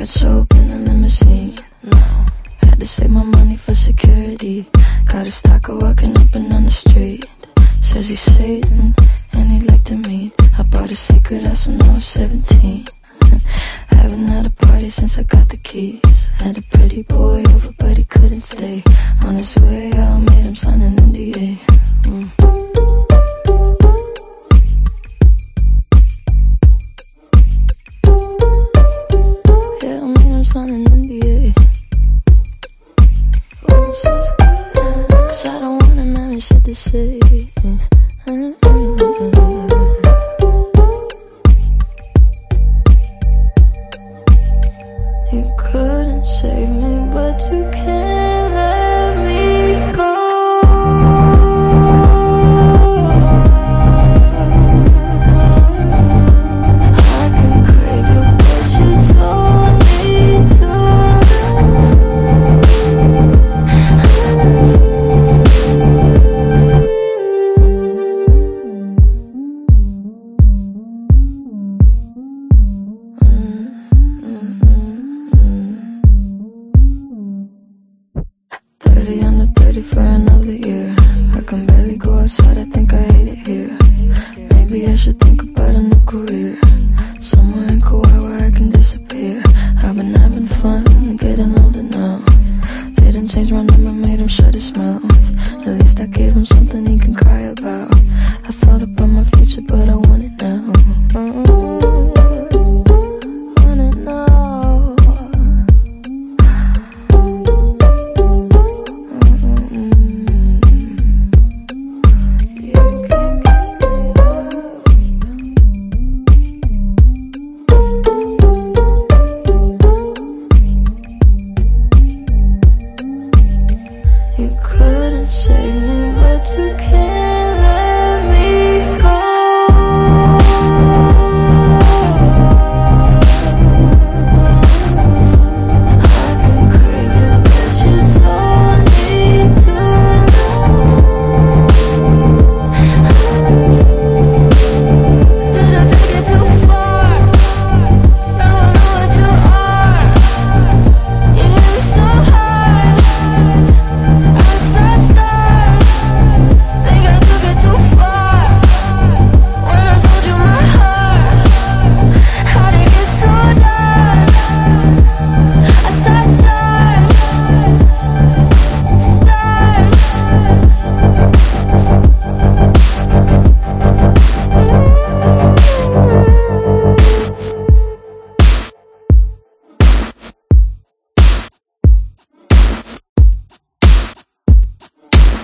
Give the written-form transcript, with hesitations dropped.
Let's open a limousine. No, had to save my money for security. Got a stalker walking up and down the street. Says he's Satan and he'd like to meet. I bought a secret house when I was 17. Haven't had a party since I got the keys. Had a pretty boy over but he couldn't stay. On his way out, made him sign an NDA. Yeah, I made him sign an NDA. Cause I don't want him having shit to say. You couldn't save me, but you can't let me go. I can crave you, but you don't need to. Under 30 for another year. I can barely go outside, I think I hate it here. Maybe I should think about a new career, somewhere in Kauai where I can disappear. I've been having fun, getting older now. Didn't change my number, made him shut his mouth. At least I gave him something he can cry about. I thought about my future, but I want it now. Want it now. You couldn't save me, but you can't.